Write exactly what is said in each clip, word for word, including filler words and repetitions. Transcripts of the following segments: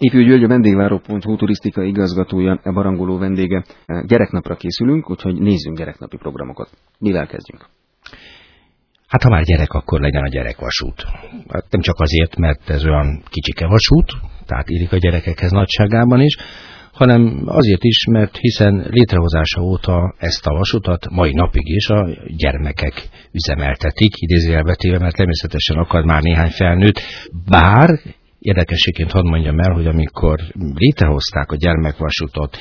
Ifjú György, a vendégváró pont hu turisztikai igazgatója, a barangoló vendége. Gyereknapra készülünk, úgyhogy nézzünk gyereknapi programokat. Mivel kezdjünk? Hát ha már gyerek, akkor legyen a gyerekvasút. Hát nem csak azért, mert ez olyan kicsike vasút, tehát illik a gyerekekhez nagyságában is, hanem azért is, mert hiszen létrehozása óta ezt a vasutat mai napig is a gyermekek üzemeltetik, idézőjelbetéve, mert természetesen akad már néhány felnőtt, bár érdekességként hadd mondjam el, hogy amikor létrehozták a gyermekvasutat,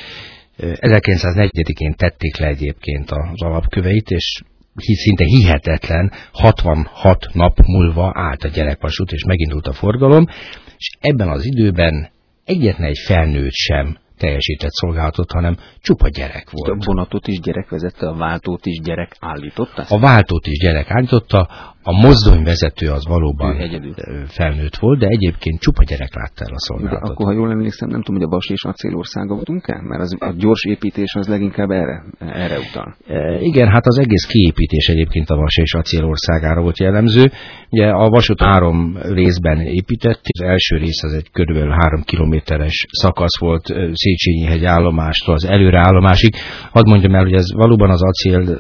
ezerkilencszáznegyedikén tették le egyébként az alapköveit, és szinte hihetetlen, hatvanhat nap múlva állt a gyerekvasút, és megindult a forgalom, és ebben az időben egyetlen egy felnőtt sem teljesített szolgálatot, hanem csupa gyerek volt. A vonatot is gyerek vezette, a váltót is gyerek állította? A váltót is gyerek állította, a mozdonyvezető az valóban felnőtt volt, de egyébként csupa gyerek látta el a szolgálatot. De akkor, ha jól emlékszem, nem tudom, hogy a vas és acél országa voltunk-e? Mert az, a gyors építés az leginkább erre, erre utal. E, igen, hát az egész kiépítés egyébként a vas és acél országára volt jellemző. Ugye a vasút három részben épített, az első rész az egy körülbelül három kilométeres szakasz volt Széchenyi-hegy állomástól az előreállomásig. Hadd mondjam el, hogy ez valóban az acél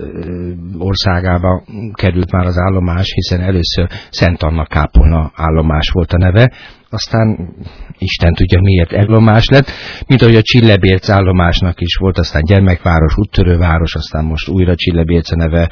országába került már az állomás, hiszen először Szent Anna kápolna állomás volt a neve, aztán Isten tudja miért állomás lett, mint ahogy a Csillebérc állomásnak is volt, aztán gyermekváros, úttörőváros, aztán most újra Csillebérc a neve.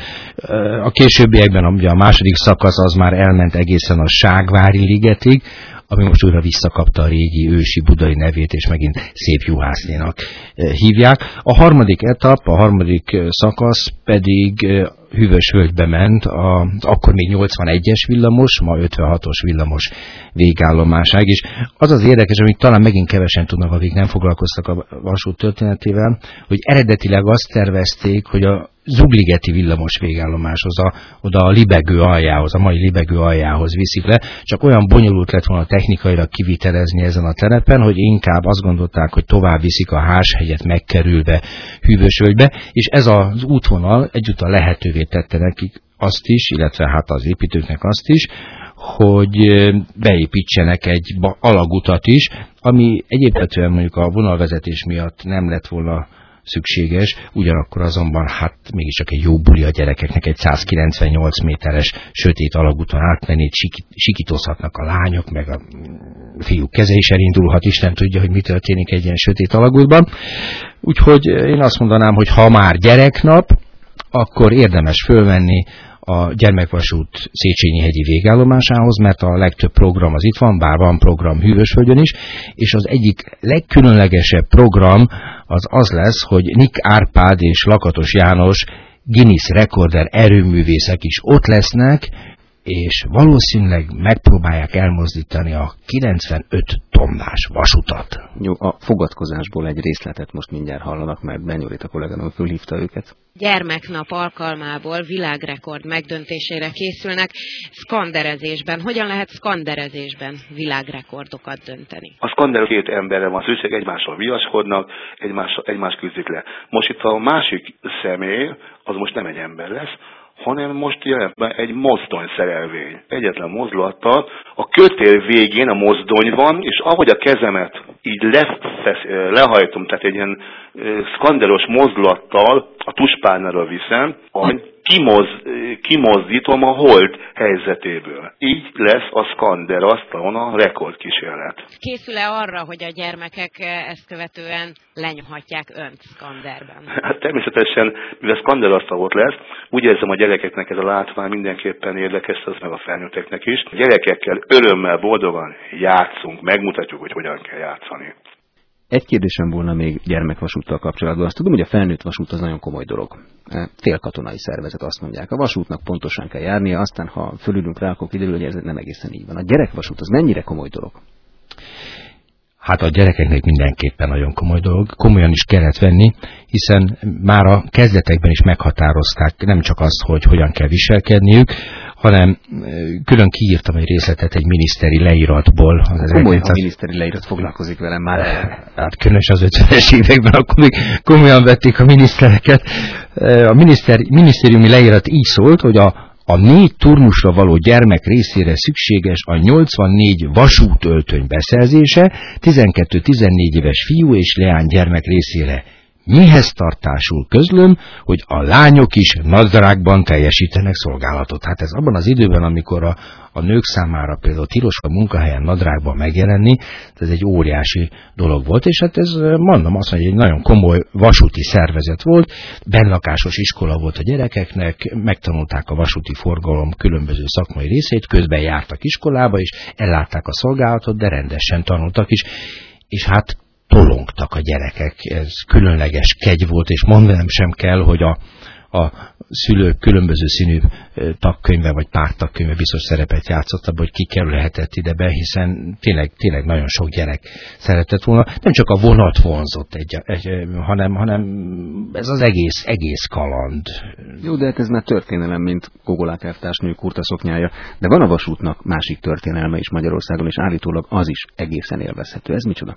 A későbbiekben a második szakasz az már elment egészen a Ságvári ligetig, ami most újra visszakapta a régi ősi budai nevét, és megint Szép Juhásznénak hívják. A harmadik etap, a harmadik szakasz pedig Hűvösvölgybe ment, az akkor még nyolcvanegyes villamos, ma ötvenhatos villamos végállomásáig, és az az érdekes, amit talán megint kevesen tudnak, akik nem foglalkoztak a vasút történetével, hogy eredetileg azt tervezték, hogy a Zugligeti villamos végállomáshoz, a, oda a Libegő aljához, a mai Libegő aljához viszik le, csak olyan bonyolult lett volna technikailag kivitelezni ezen a telepen, hogy inkább azt gondolták, hogy tovább viszik a Háshegyet megkerülve Hűvösvölgybe, és ez az útvonal egyúttal lehetővé tette nekik azt is, illetve hát az építőknek azt is, hogy beépítsenek egy alagutat is, ami egyébként mondjuk a vonalvezetés miatt nem lett volna szükséges, ugyanakkor azonban hát mégiscsak egy jó buli a gyerekeknek egy százkilencvennyolc méteres sötét alagúton átmenni, sikítozhatnak a lányok, meg a fiúk keze is elindulhat, Isten tudja, hogy mi történik egy ilyen sötét alagútban. Úgyhogy én azt mondanám, hogy ha már gyereknap, akkor érdemes fölvenni a gyermekvasút Széchenyi-hegyi végállomásához, mert a legtöbb program az itt van, bár van program Hűvösvölgyön is, és az egyik legkülönlegesebb program az az lesz, hogy Nick Árpád és Lakatos János Guinness rekorder erőművészek is ott lesznek, és valószínűleg megpróbálják elmozdítani a kilencvenöt tonnás vasutat. Jó, a fogadkozásból egy részletet most mindjárt hallanak, mert Benyolita kolléganő fölhívta őket. Gyermeknap alkalmából világrekord megdöntésére készülnek szkanderezésben. Hogyan lehet szkanderezésben világrekordokat dönteni? A szkanderő két emberre van szükség, egymással viaskodnak, egymás, egymás küzdik le. Most itt a másik személy, az most nem egy ember lesz, hanem most jelenben egy mozdonyszerelvény. Egyetlen mozdulattal a kötél végén a mozdony van, és ahogy a kezemet így lefesz, lehajtom, tehát egy ilyen szkanderos mozdulattal a tuspárnára viszem, ahogy kimoz, kimozdítom a hold helyzetéből. Így lesz a szkander asztalon a rekordkísérlet. Készül-e arra, hogy a gyermekek ezt követően lenyomhatják önt szkanderben? Hát természetesen, mivel szkander asztalot lesz, úgy érzem, a gyerekeknek ez a látvány mindenképpen érdekes, az meg a felnőtteknek is. A gyerekekkel örömmel, boldogan játszunk, megmutatjuk, hogy hogyan kell játszani. Egy kérdésem volna még gyermekvasúttal kapcsolatban. Azt tudom, hogy a felnőtt vasút az nagyon komoly dolog. Félkatonai szervezet, azt mondják. A vasútnak pontosan kell járnia, aztán ha fölülünk rá, akkor kiderül, hogy ez nem egészen így van. A gyerekvasút az mennyire komoly dolog? Hát a gyerekeknek mindenképpen nagyon komoly dolog, komolyan is kellett venni, hiszen már a kezdetekben is meghatározták nem csak azt, hogy hogyan kell viselkedniük, hanem külön kiírtam egy részletet egy miniszteri leíratból. Komoly, ha miniszteri leírat foglalkozik velem már. Hát különös az ötvenes években, akkor még komolyan vették a minisztereket. A miniszter, minisztériumi leírat így szólt, hogy a a négy turnusra való gyermek részére szükséges a nyolcvannégy vasútöltöny beszerzése, tizenkettő-tizennégy éves fiú és leány gyermek részére. Mihez tartásul közlöm, hogy a lányok is nadrágban teljesítenek szolgálatot. Hát ez abban az időben, amikor a, a nők számára például tilos a munkahelyen nadrágban megjelenni, ez egy óriási dolog volt, és hát ez, mondom azt, hogy egy nagyon komoly vasúti szervezet volt, bennlakásos iskola volt a gyerekeknek, megtanulták a vasúti forgalom különböző szakmai részét, közben jártak iskolába, és ellátták a szolgálatot, de rendesen tanultak is, és hát tolongtak a gyerekek, ez különleges kegy volt, és mondanom sem kell, hogy a, a szülők különböző színű tagkönyve vagy pártagkönyve biztos szerepet játszott abban, hogy ki kerülhetett ide be, hiszen tényleg, tényleg nagyon sok gyerek szeretett volna. Nem csak a vonat vonzott, egy, egy, hanem, hanem ez az egész, egész kaland. Jó, de hát ez már történelem, mint Gogolák elvtársnő kurta szoknyája, de van a vasútnak másik történelme is Magyarországon, és állítólag az is egészen élvezhető. Ez micsoda?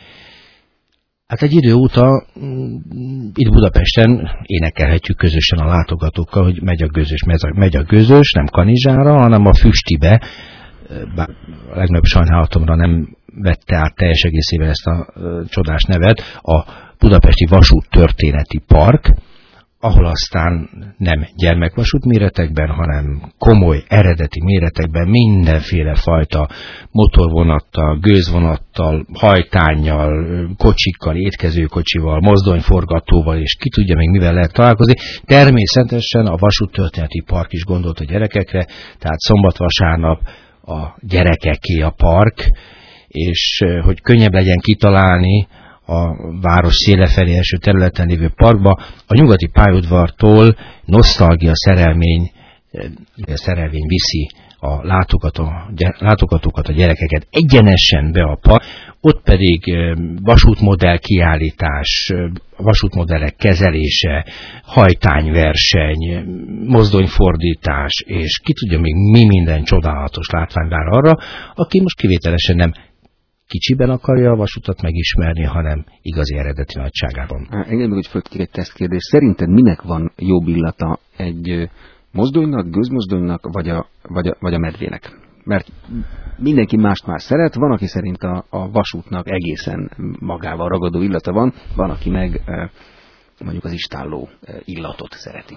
Hát egy idő óta itt Budapesten énekelhetjük közösen a látogatókkal, hogy megy a gőzös, megy a gőzös, nem Kanizsára, hanem a Füstibe. Bár a legnagyobb sajnálatomra nem vette át teljes egészében ezt a csodás nevet, a Budapesti Vasút Történeti Park, ahol aztán nem gyermekvasút méretekben, hanem komoly, eredeti méretekben mindenféle fajta motorvonattal, gőzvonattal, hajtánnyal, kocsikkal, étkezőkocsival, mozdonyforgatóval, és ki tudja még mivel lehet találkozni. Természetesen a Vasút Történeti Park is gondolt a gyerekekre, tehát szombat-vasárnap a gyerekeké a park, és hogy könnyebb legyen kitalálni, a város széle felé eső területen lévő parkba, a nyugati pályaudvartól nosztalgia szerelmény, szerelvény viszi a látogató, látogatókat, a gyerekeket egyenesen be a park, ott pedig vasútmodell kiállítás, vasútmodellek kezelése, hajtányverseny, mozdonyfordítás, és ki tudja még mi minden csodálatos látvány vár arra, aki most kivételesen nem kicsiben akarja a vasutat megismerni, hanem igazi eredeti nagyságában. Engedj meg, hogy föltegyek egy tesztkérdés. Szerinted minek van jobb illata, egy mozdonynak, gőzmozdonynak, vagy a, vagy a, vagy a medvének? Mert mindenki mást már szeret, van, aki szerint a, a vasútnak egészen magával ragadó illata van, van, aki meg mondjuk az istálló illatot szereti.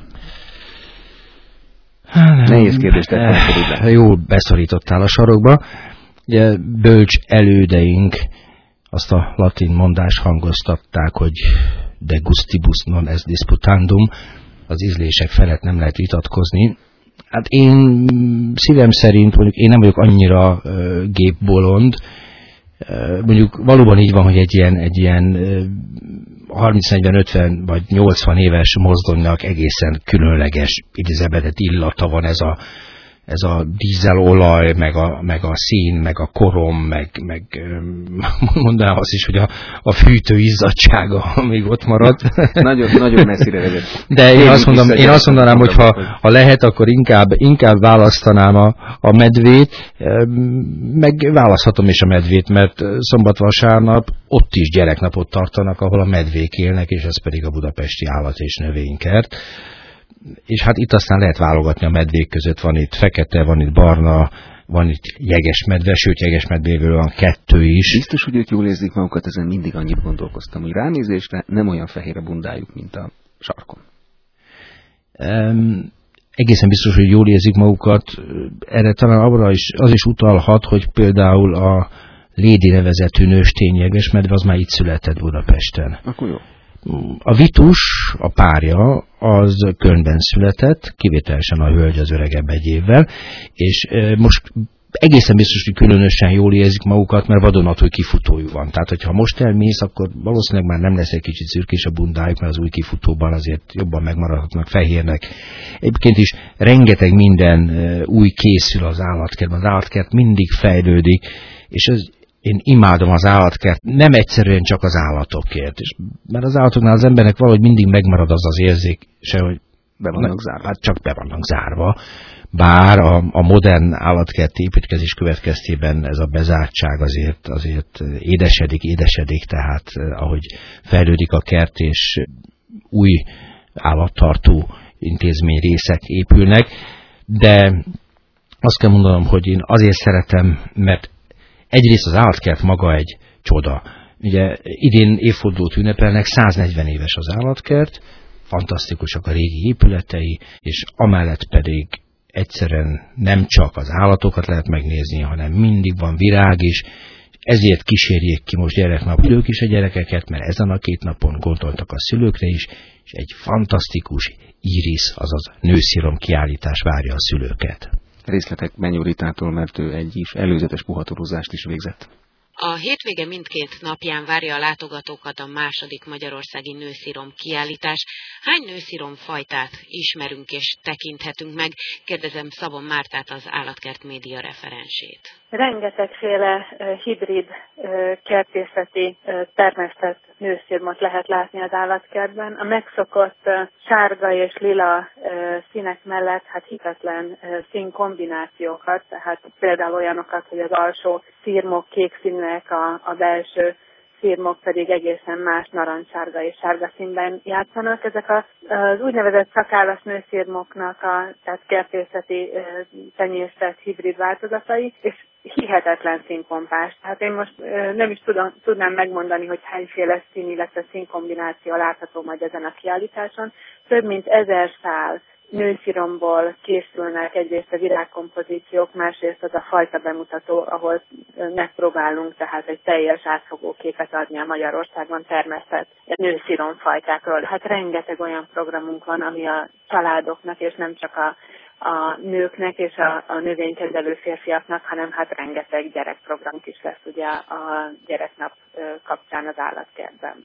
Nehéz kérdést tettem. Jól beszorítottál a sarokba. Ugye bölcs elődeink azt a latin mondást hangoztatták, hogy de gustibus non est disputandum, az ízlések felett nem lehet vitatkozni. Hát én szívem szerint, mondjuk én nem vagyok annyira uh, gépbolond, uh, mondjuk valóban így van, hogy egy ilyen, egy ilyen uh, harminc negyven ötven vagy nyolcvan éves mozdonynak egészen különleges idézőjelet illata van, ez a ez a dízelolaj, meg a, meg a szín, meg a korom, meg, meg mondanám azt is, hogy a, a fűtő izzadsága még ott marad. Nagyon, nagyon messzire vezet. De én, én azt, mondom, én azt mondanám, hogy ha, ha lehet, akkor inkább, inkább választanám a, a medvét, meg választhatom is a medvét, mert szombat-vasárnap ott is gyereknapot tartanak, ahol a medvék élnek, és ez pedig a budapesti állat- és növénykert. És hát itt aztán lehet válogatni a medvék között, van itt fekete, van itt barna, van itt jegesmedve, sőt jegesmedvéből van kettő is. Biztos, hogy ők jól érzik magukat, ezen mindig annyit gondolkoztam, hogy ránézésre nem olyan fehér a bundájuk, mint a sarkon. Um, egészen biztos, hogy jól érzik magukat. Erre talán abra is, az is utalhat, hogy például a Lédi nevezetű nőstény jegesmedve az már itt született Budapesten. Akkor jó. A Vitus, a párja, az Kölnben született, kivételesen a hölgy az öregebb egy évvel, és most egészen biztos, hogy különösen jól érzik magukat, mert vadonatúj kifutójuk van. Tehát, hogyha most elmész, akkor valószínűleg már nem lesz egy kicsit szürkés a bundájuk, mert az új kifutóban azért jobban megmaradhatnak fehérnek. Egyébként is rengeteg minden új készül az állatkertben. Az állatkert mindig fejlődik, és ez én imádom az állatkert, nem egyszerűen csak az állatokért. És mert az állatoknál az embernek valahogy mindig megmarad az az érzése, hogy be vannak zárva. Hát csak be vannak zárva. Bár a, a modern állatkerti építkezés következtében ez a bezártság azért, azért édesedik, édesedik, tehát ahogy fejlődik a kert, és új állattartó intézmény részek épülnek. de azt kell mondanom, hogy én azért szeretem, mert egyrészt az állatkert maga egy csoda. Ugye idén évfordulót ünnepelnek, száznegyven éves az állatkert, fantasztikusak a régi épületei, és amellett pedig egyszerűen nem csak az állatokat lehet megnézni, hanem mindig van virág is, ezért kísérjék ki most gyereknap ők is a gyerekeket, mert ezen a két napon gondoltak a szülőkre is, és egy fantasztikus iris, azaz nőszirom kiállítás várja a szülőket. Részletek Benyó Ritától, mert ő egy is előzetes puhatorozást is végzett. A hétvége mindkét napján várja a látogatókat a második magyarországi nőszirom kiállítás. Hány nőszirom fajtát ismerünk és tekinthetünk meg? Kérdezem Szabon Mártát, az Állatkert média referensét. Rengetegféle hibrid kertészeti termesztett nőszirmot lehet látni az állatkertben. A megszokott sárga és lila színek mellett hát hihetetlen színkombinációkat, tehát például olyanokat, hogy az alsó szirmok kék színűek, a, a belső szirmok pedig egészen más narancssárga és sárga színben játszanak. Ezek a, az úgynevezett szakállas nőszirmoknak a tehát kertészeti tenyésztett hibrid változatai, és hihetetlen színpompás. Tehát én most nem is tudom, tudnám megmondani, hogy hányféle szín, illetve színkombináció látható majd ezen a kiállításon. Több mint ezer szál nősziromból készülnek egyrészt a virágkompozíciók, másrészt az a fajta bemutató, ahol megpróbálunk tehát egy teljes átfogó képet adni a Magyarországon termesztett nősziromfajtákról. Hát rengeteg olyan programunk van, ami a családoknak, és nem csak a, a nőknek és a, a növénykezelő férfiaknak, hanem hát rengeteg gyerekprogram is lesz ugye a gyereknap kapcsán az állatkertben.